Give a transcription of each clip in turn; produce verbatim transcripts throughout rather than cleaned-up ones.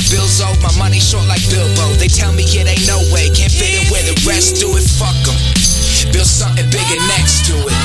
Bills owed, my money short like Bilbo. They tell me it ain't no way, can't fit in where the rest do it. Fuck 'em. Build something bigger next to it.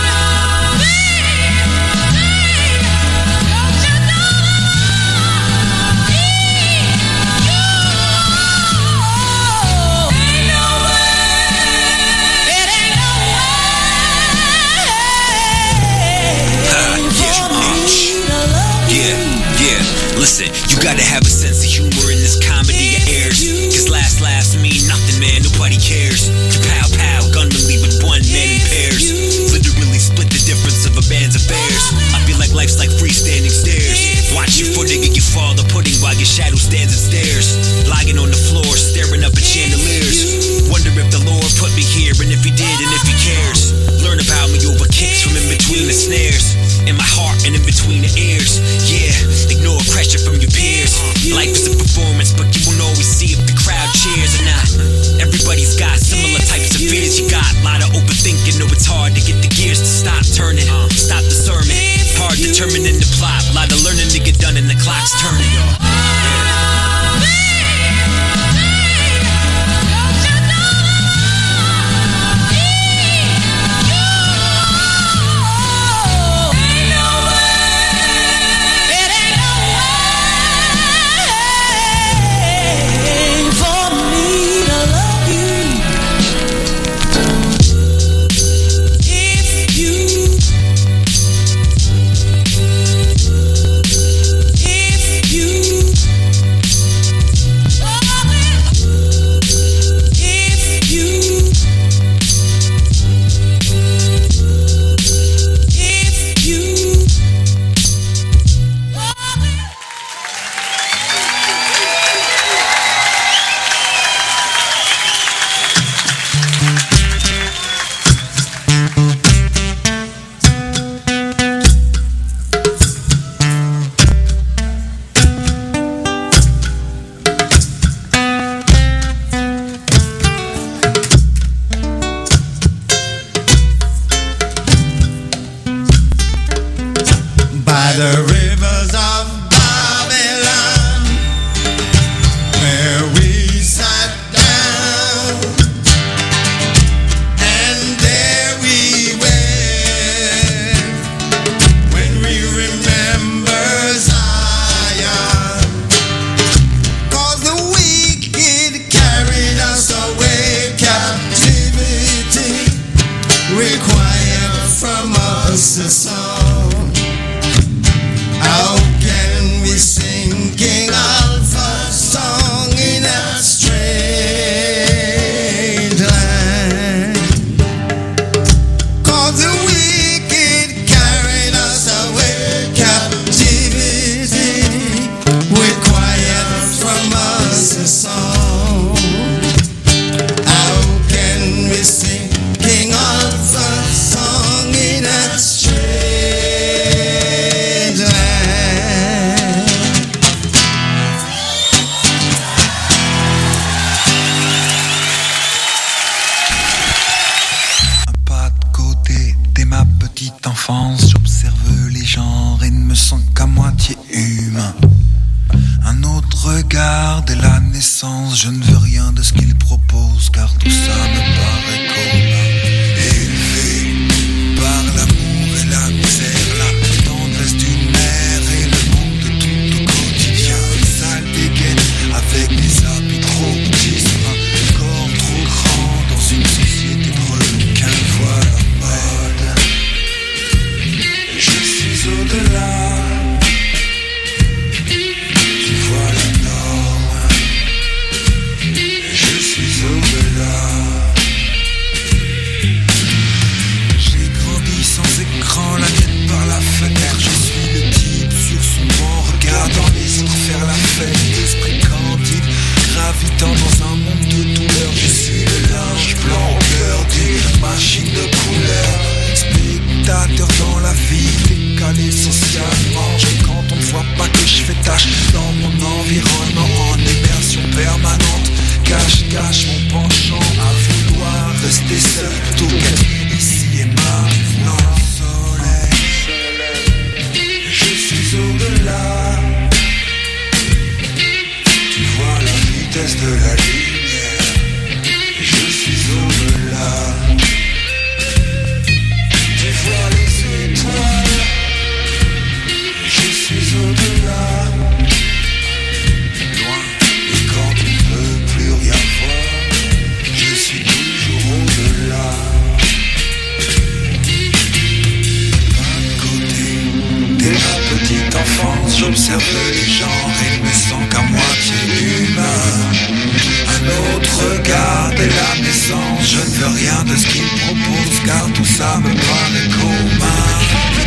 Listen, you gotta have a sense of humor in this comedy of airs. Cause last laughs mean nothing, man, nobody cares. You pow pow, gunman leave with one man in pairs. Literally split the difference of a band's affairs. I feel like life's like freestanding stairs. Watch your footing and you fall the pudding while your shadow stands and stares. Lying on the floor, staring up at chandeliers. Wonder if the Lord put me here, and if he did, and if he cares. Learn about me over kicks from in between the snares. In my heart and in between the ears. Yeah, ignore pressure from your peers. Life is a performance, but you won't always see if the crowd cheers or not. Everybody's got similar types of fears. You got a lot of overthinking, know it's hard to get the gears to stop turning. Stop the sermon, hard determining the plot. A lot of learning to get done and the clock's turning. Je suis au-delà. vitesse de la lumière. Je suis au-delà. Tu vois les étoiles. Je suis au-delà. Loin, et quand on ne peut plus rien voir, je suis toujours au-delà. Dès ma petite enfance, j'observais les gens et me sens qu'à moitié humain. Un autre regard dès la naissance, je ne veux rien de ce qu'il me propose, car tout ça me paraît commun.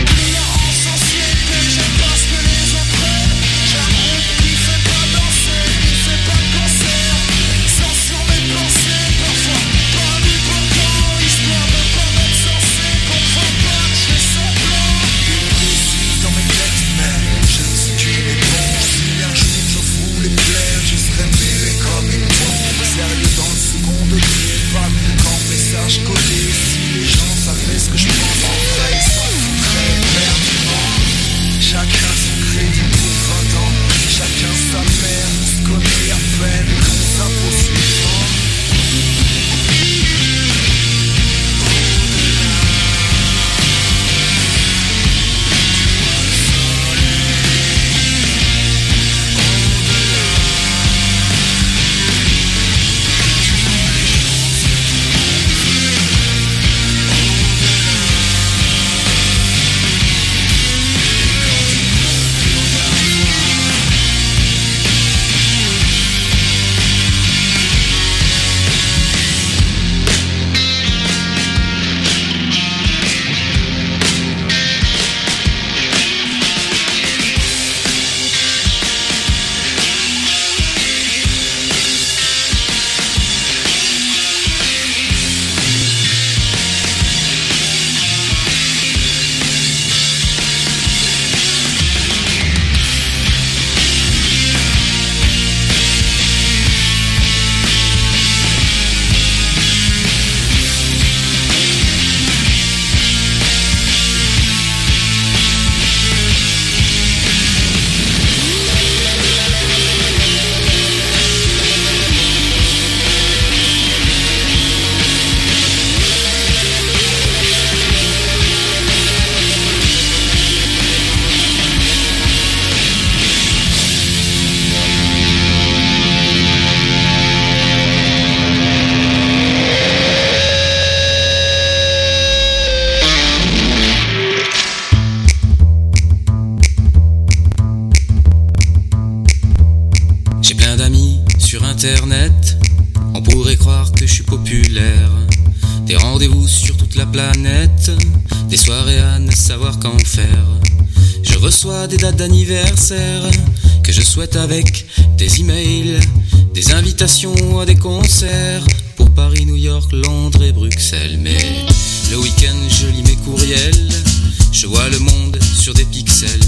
Internet, on pourrait croire que je suis populaire. Des rendez-vous sur toute la planète, des soirées à ne savoir qu'en faire. Je reçois des dates d'anniversaire que je souhaite avec des emails, des invitations à des concerts pour Paris, New York, Londres et Bruxelles. Mais le week-end je lis mes courriels, je vois le monde sur des pixels.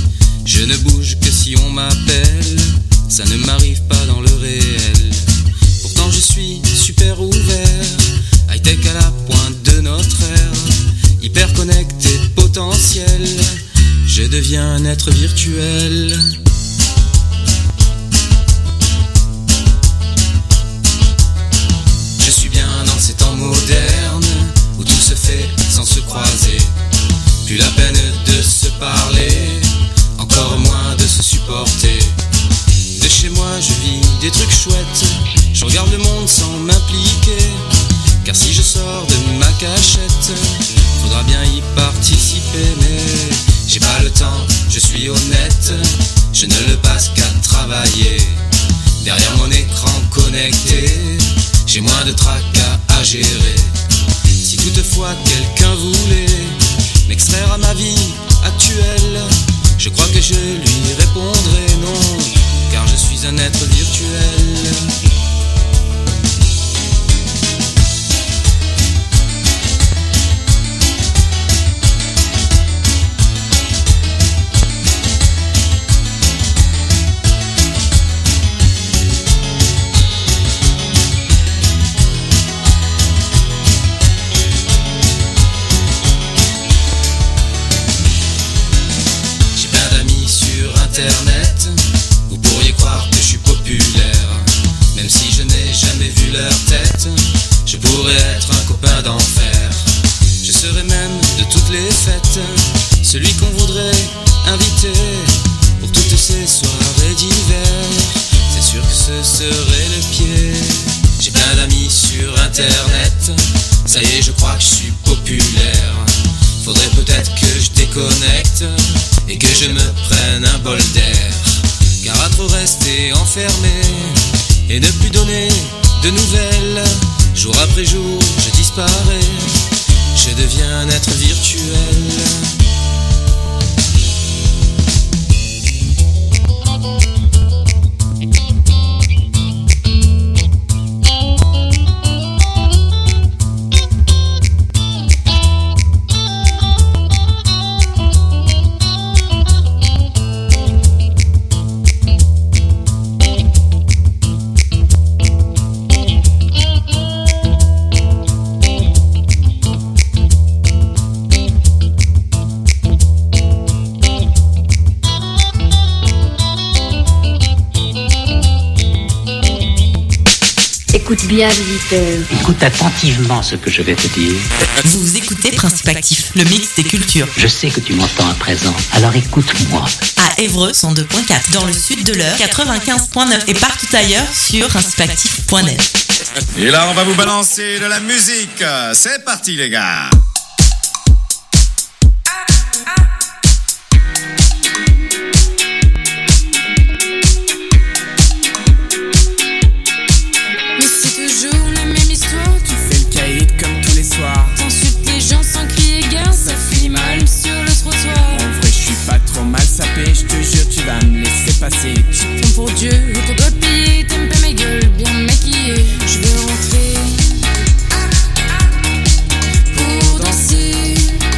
Je ne bouge que si on m'appelle, ça ne m'arrive pas dans le réel. Pourtant je suis super ouvert, high-tech à la pointe de notre ère, hyper connecté, potentiel. Je deviens un être virtuel. Je suis bien dans ces temps modernes où tout se fait sans se croiser. Plus la peine de se parler, encore moins de se supporter. De chez moi je vis des trucs chouettes, je regarde le monde sans m'impliquer. Car si je sors de ma cachette, faudra bien y participer. Mais j'ai pas le temps, je suis honnête, je ne le passe qu'à travailler. Derrière mon écran connecté, j'ai moins de tracas à gérer. Si toutefois quelqu'un voulait m'extraire à ma vie actuelle, je crois que je lui répondrai non, car je suis un être virtuel. Internet, vous pourriez croire que je suis populaire. baisserai le pied. J'ai plein d'amis sur internet, ça y est je crois que je suis populaire. Faudrait peut-être que je déconnecte et que je me prenne un bol d'air. Car à trop rester enfermé et ne plus donner de nouvelles, jour après jour je disparais, je deviens un être virtuel. Écoute bien, visiteur. Écoute attentivement ce que je vais te dire. Vous écoutez Principe Actif, le mix des cultures. Je sais que tu m'entends à présent, alors écoute-moi. À Évreux, cent deux virgule quatre, dans le sud de l'Eure, quatre-vingt-quinze virgule neuf et partout ailleurs sur principe actif point net. Et là, on va vous balancer de la musique. C'est parti, les gars. T'insultes les gens sans crier gare, ça finit mal sur le trottoir. En vrai, je suis pas trop mal sapé, je te jure, tu vas me laisser passer. Tu te prends pour Dieu, et qu'on doit payer, t'aimes pas ma gueule, bien maquillée. Je veux rentrer pour danser.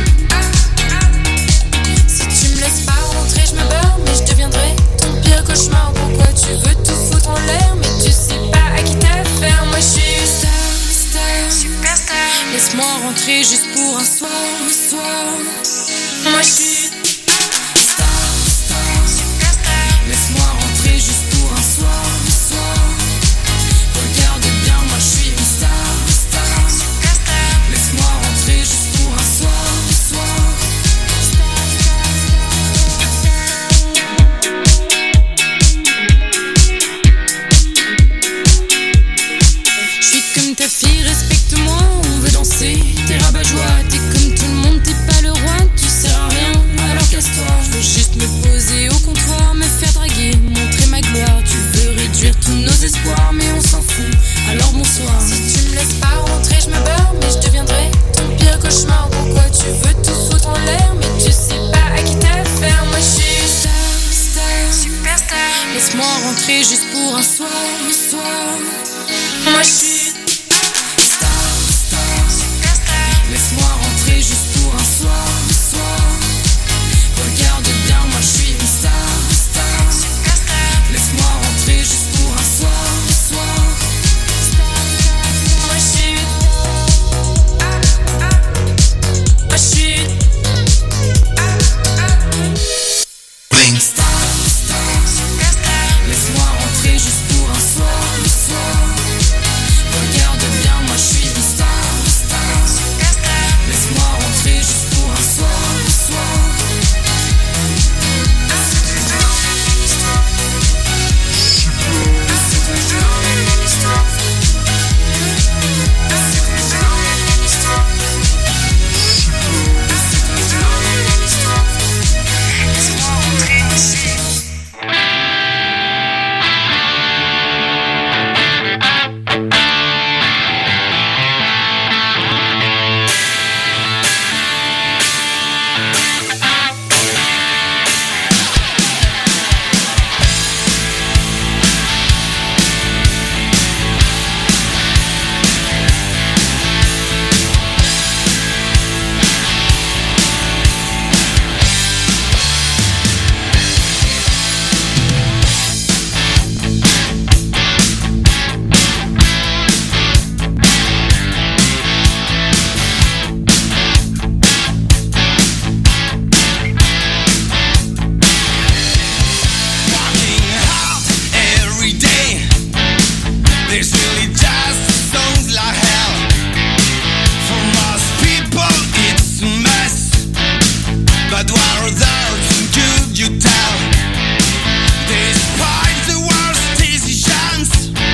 Si tu me laisses pas rentrer, je me barre, mais je deviendrai ton pire cauchemar. Pourquoi tu veux tout foutre en l'air, mais tu sais pas à qui t'as affaire. Moi, je suis star, star, superstar. Laisse-moi rentrer juste pour un soir, un soir. Moi je suis star, star, superstar. Laisse-moi rentrer juste pour un soir, un soir. Regarde bien, moi je suis une star, star, superstar. Laisse-moi rentrer juste pour un soir, un soir. Je suis comme ta fille, respecte-moi. On veut danser, t'es rabat-joie. T'es comme tout le monde, t'es pas le roi. Tu sers à rien, alors casse-toi. Je veux juste me poser au comptoir, me faire draguer, montrer ma gloire. Tu veux réduire tous nos espoirs, mais on s'en fout, alors bonsoir. Si tu me laisses pas rentrer, je me barre, mais je deviendrai ton pire cauchemar. Pourquoi tu veux tout foutre en l'air, mais tu sais pas à qui t'as affaire. Moi je suis star, star, superstar. Laisse-moi rentrer juste pour un soir, un soir. Moi je suis laisse-moi rentrer juste pour un soir, un soir. Regarde bien, moi je suis une star, star, superstar. Laisse-moi rentrer juste pour un soir, un soir. Moi je suis ah, ah. Moi je suis ah, ah. Bling. Star, star, superstar. Laisse-moi rentrer juste pour un soir, un soir. Regarde bien, moi je suis une star. Laisse-moi rentrer juste pour un soir, un soir. Laisse-moi rentrer ici. You tell, despite the worst decisions.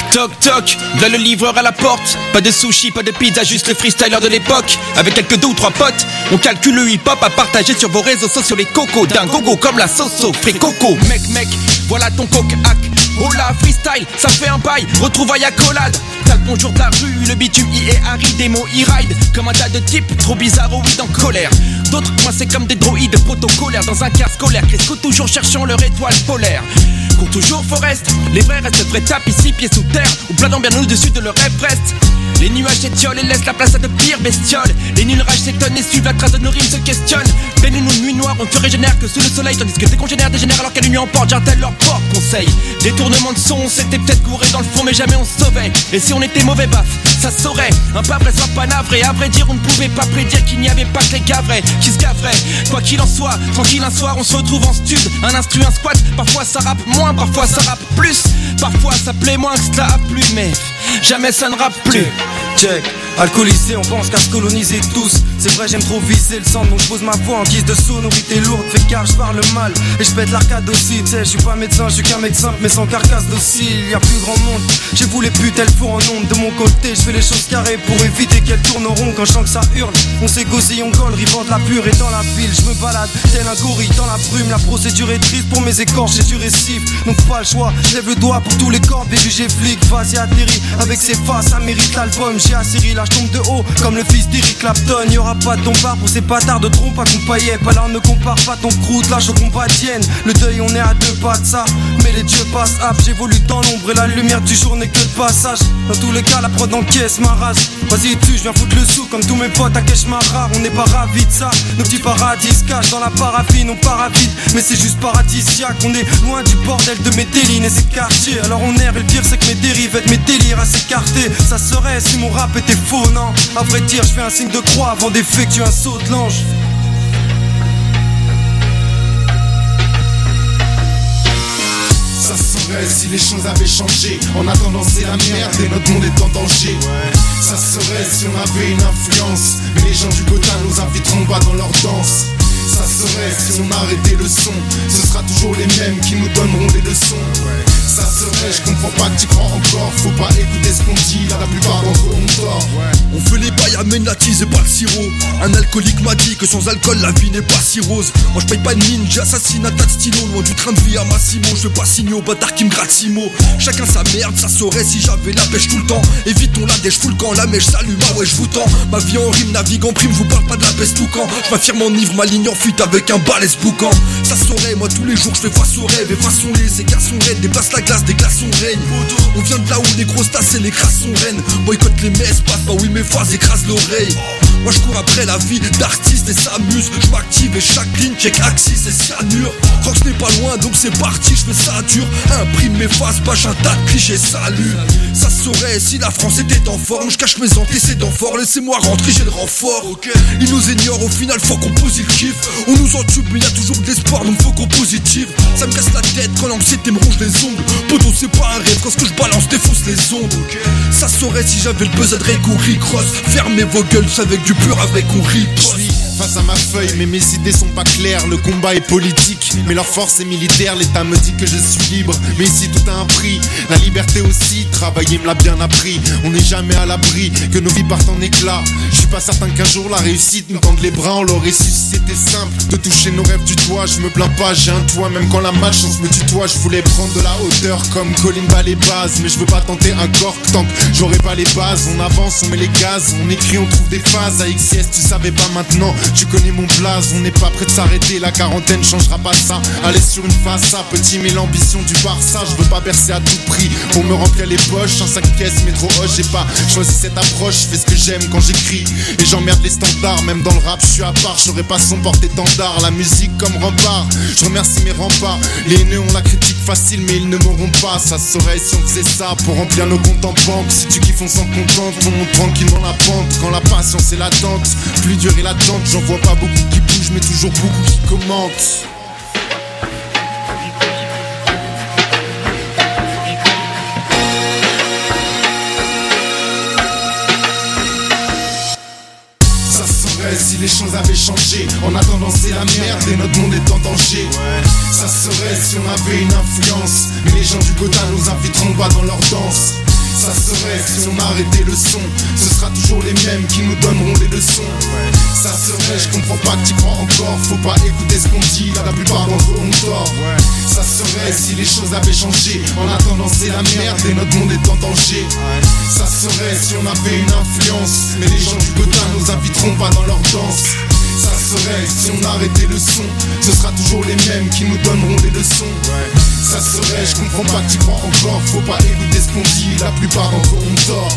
Toc toc, là le livreur à la porte. Pas de sushi, pas de pizza, juste le freestyler de l'époque. Avec quelques deux ou trois potes, on calcule le hip-hop à partager sur vos réseaux sociaux. Les cocos d'un gogo comme la Soso. Free coco, mec mec, voilà ton coq-hack. Oh là, freestyle, ça fait un bail, retrouvaille accolade. T'as le bonjour de la rue, le bitume I est Harry, des mots e-ride. Comme un tas de types, trop bizarroïdes en colère. D'autres coincés comme des droïdes protocolaires dans un car scolaire. Cresco toujours cherchant leur étoile polaire. Cours toujours Forest, les vrais restent vrais tapent ici, pieds sous terre. Ou planant bien au-dessus de leur Everest. Les nuages s'étiolent et laissent la place à de pires bestioles. Les nuls rages s'étonnent et suivent la trace de nos rimes se questionnent. Peine une nuit noire, on ne se régénère que sous le soleil. Tandis que tes congénères dégénèrent alors qu'elle nuit emporte, jardin leur porte conseil. Détournement de son, c'était peut-être gouré dans le fond mais jamais on se sauvait. Et si on était mauvais baf, ça se saurait. Un pas vrai soit pas navré, à vrai dire on ne pouvait pas prédire qu'il n'y avait pas que les gars vrais qui se gaveraient. Quoi qu'il en soit, tranquille un soir on se retrouve en stud. Un instru, un squat, parfois ça rappe moins, parfois ça rappe plus. Parfois ça plaît moins que cela a plu, mais jamais ça ne rappe plus. Check, alcoolisé, on pense qu'à se coloniser tous. C'est vrai, j'aime trop viser le sang, donc je pose ma voix en guise de sonorité lourde. Fais gaffe, je parle mal et je pète l'arcade aussi. Tu sais, je suis pas médecin, je suis qu'un mec simple, mais sans carcasse docile. Y a plus grand monde, j'ai voulu plus tel four en ondes. De mon côté, je fais les choses carrées pour éviter qu'elles tournent au rond. Quand je sens que ça hurle, on s'égosille, on colle, rivant de la pure. Et dans la ville, je me balade tel un gorille dans la brume. La procédure est triste pour mes écorches et du récif. Donc pas le choix, je lève le doigt pour tous les corps. Baby, j'ai flic, vas-y atterri. Avec ses faces, ça mérite l'album. J'ai asséri, là je tombe de haut comme le fils d'Eric Clapton. Y'aura pas de tombard pour ces bâtards de trompe à compailler. Alors ne compare pas ton croûte, lâche au combat tienne. Le deuil on est à deux pas de ça, mais les dieux passent ap. J'évolue dans l'ombre et la lumière du jour n'est que de passage. Dans tous les cas la prod encaisse ma race. Vas-y tu, je viens foutre le sou comme tous mes potes à Keshmara. On n'est pas ravis de ça, nos petits paradis se cachent dans la paraffine. On part vite, mais c'est juste paradisiaque. On est loin du bordel de mes délines et ses quartiers. Alors on erre et le pire c'est que mes dérives aident mes délires à s'écarter. Ça serait si mon rap était faux, non. À vrai dire, je fais un signe de croix avant d'effectuer un saut de l'ange. Ça serait si les choses avaient changé. En attendant c'est la merde et notre monde est en danger. Ça serait si on avait une influence. Mais les gens du Gotin nous inviteront pas dans leur danse. Ça serait si on arrêtait le son. Ce sera toujours les mêmes qui nous donneront des leçons. Ça serait, je comprends pas que tu crois encore. Faut pas écouter ce qu'on dit, là la plupart d'entre eux ont tort. On fait les bails, amène la tease et pas le sirop. Un alcoolique m'a dit que sans alcool la vie n'est pas si rose. Moi je paye pas une mine, j'assassine un tas de stylos. Loin du train de vie à Massimo, je veux pas signer au bâtard qui me gratte six mots. Chacun sa merde, ça saurait si j'avais la pêche tout le temps. Évitons la dèche, fous le camp, la mèche s'allume, ah ouais je vous tends. Ma vie en rime, navigue en prime, je vous parle pas de la peste tout quand. Je m'affirme en ivre, ma ligne en fuite avec un balèze boucan. Ça saurait, moi tous les jours je fais face aux rêves. Et façon-les, ces garçons raides, déplace la glace, des glaçons règne. On vient de là où les grosses tasses et les crasses sont reines. Boycott les messes, passe pas oui mes phases écrasent l'oreille. Moi je cours après la vie d'artiste et s'amuse. Je m'active et chaque ligne check axis et cyanure. Rox n'est pas loin donc c'est parti, je fais ça dur. Imprime mes faces, bâche un tas de clichés, salut. Ça saurait si la France était en forme. Je cache mes antécédents forts, laissez-moi rentrer, j'ai le renfort. Okay. Ils nous ignorent, au final faut qu'on posite le kiff. On nous entube mais y'a toujours de l'espoir donc faut qu'on positive. Ça me casse la tête quand l'anxiété me ronge les ongles. Poto c'est pas un rêve quand ce que je balance défonce les ondes. Okay. Ça saurait si j'avais le buzz à Drake ou Rick Ross. Fermez vos gueules, avec du pur avec on riposte. Face à ma feuille, mais mes idées sont pas claires. Le combat est politique, mais leur force est militaire. L'État me dit que je suis libre, mais ici tout a un prix. La liberté aussi, travailler me l'a bien appris. On n'est jamais à l'abri, que nos vies partent en éclats. Je suis pas certain qu'un jour la réussite nous tende les bras. On l'aurait su si c'était simple de toucher nos rêves du doigt. Je me plains pas, j'ai un toit, même quand la malchance me tutoie. Je voulais prendre de la hauteur comme Colin bat les bases, mais je veux pas tenter un corps tant que j'aurai pas les bases. On avance, on met les gaz, on écrit, on trouve des phases. À X S tu savais pas maintenant, tu connais mon blaze. On n'est pas prêt de s'arrêter, la quarantaine changera pas ça. Aller sur une face à petit mais l'ambition du Barça. Je veux pas percer à tout prix pour me remplir les poches. Un sac pièces mais trop hoche, j'ai pas choisi cette approche. Je fais ce que j'aime quand j'écris et j'emmerde les standards. Même dans le rap je suis à part, j'aurais pas son porte-étendard. La musique comme rempart, je remercie mes remparts. Les haineux ont la critique facile mais ils ne m'auront pas. Ça serait si on faisait ça pour remplir nos comptes en banque. Si tu kiffes on s'en contente, on monte tranquillement la pente. Quand la patience est latente, plus dur est l'attente. J'en vois pas beaucoup qui bougent mais toujours beaucoup qui commentent. Si les choses avaient changé, en attendant c'est la merde et notre monde est en danger. Ça serait si on avait une influence, mais les gens du Gotin nous inviteront pas dans leur danse. Ça serait si on arrêtait le son. Ce sera toujours les mêmes qui nous donneront les leçons. Ça serait, je comprends pas que t'y crois encore. Faut pas écouter ce qu'on dit, là la plupart d'entre eux ont tort. Ça serait si les choses avaient changé. En attendant c'est la merde et notre monde est en danger. Ça serait si on avait une influence. Mais les gens du Godin nous inviteront pas dans leur danse. Ça serait si on arrêtait le son. Ce sera toujours les mêmes qui nous donneront les leçons. Ça serait, je comprends pas que t'y crois encore. Faut pas écouter ce qu'on dit, la plupart d'entre eux ont tort.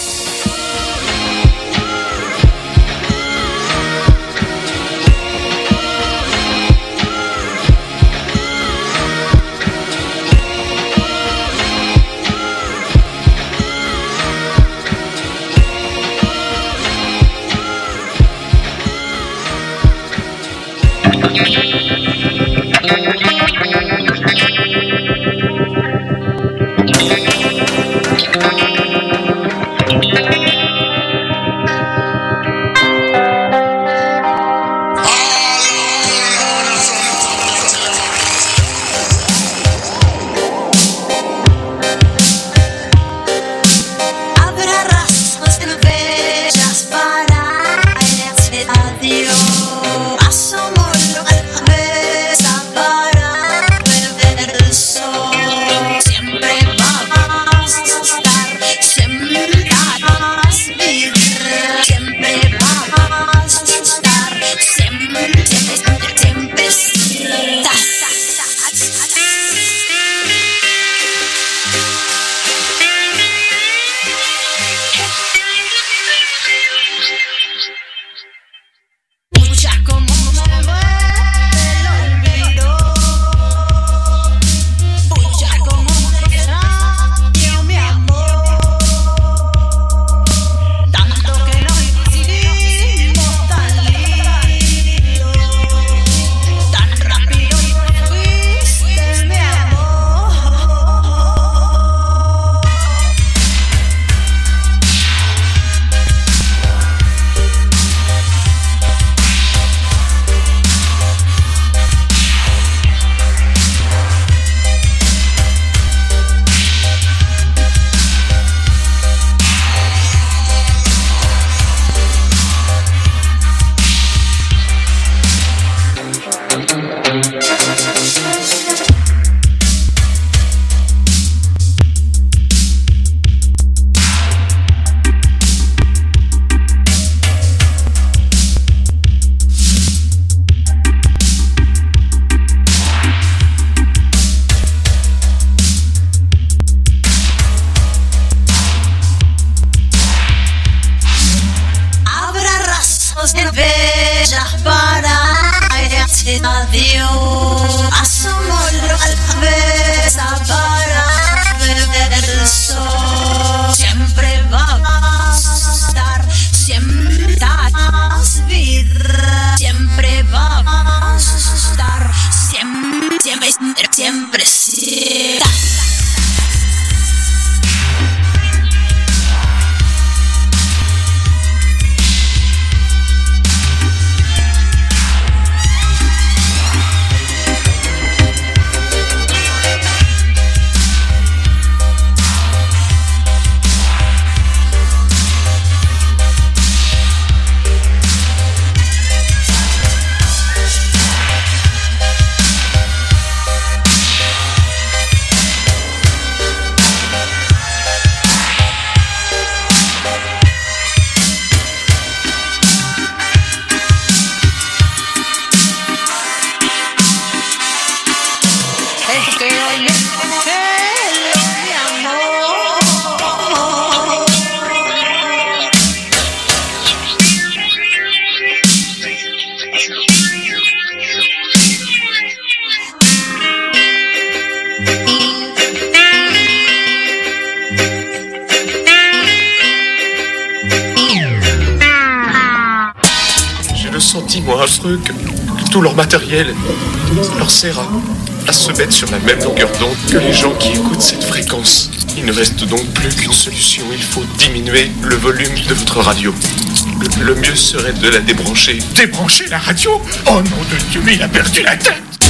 Moi, affreux que, que tout leur matériel leur sert à, à se mettre sur la même longueur d'onde que les gens qui écoutent cette fréquence. Il ne reste donc plus qu'une solution, il faut diminuer le volume de votre radio. Le, le mieux serait de la débrancher. Débrancher la radio ? Oh nom de Dieu, mais il a perdu la tête!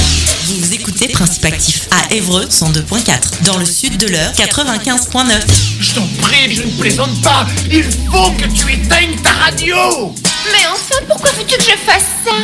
Vous écoutez Principe Actif à Évreux cent deux point quatre, dans le sud de l'Eure quatre-vingt-quinze point neuf. Je t'en prie, je ne plaisante pas. Il faut que tu éteignes ta radio. Mais enfin, pourquoi veux-tu que je fasse ça ?